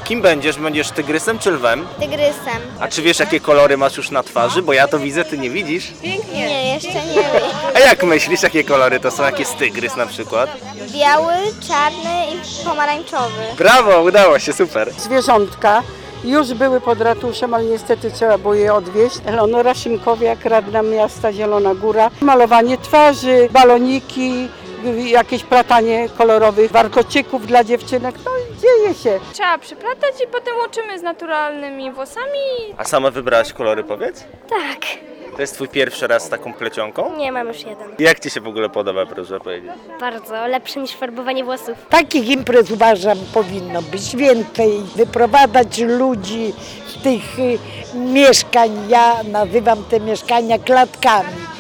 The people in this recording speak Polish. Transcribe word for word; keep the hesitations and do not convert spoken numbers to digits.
kim będziesz? Będziesz tygrysem czy lwem? Tygrysem. A czy wiesz, jakie kolory masz już na twarzy? Bo ja to widzę, ty nie widzisz. Nie, jeszcze nie wiem. A jak myślisz, jakie kolory to są? Jaki jest tygrys na przykład? Biały, czarny i pomarańczowy. Brawo, udało się, super. Zwierzątka już były pod ratuszem, ale niestety trzeba było je odwieźć. Eleonora Szymkowiak, radna miasta Zielona Góra. Malowanie twarzy, baloniki, jakieś platanie kolorowych warkocieków dla dziewczynek. No i dzieje się. Trzeba przyplatać i potem łączymy z naturalnymi włosami. A sama wybrałaś kolory, powiedz? Tak. To jest twój pierwszy raz z taką plecionką? Nie, mam już jeden. Jak ci się w ogóle podoba, proszę powiedzieć? Bardzo. Lepsze niż farbowanie włosów. Takich imprez uważam powinno być więcej, wyprowadzać ludzi z tych y, mieszkań. Ja nazywam te mieszkania klatkami.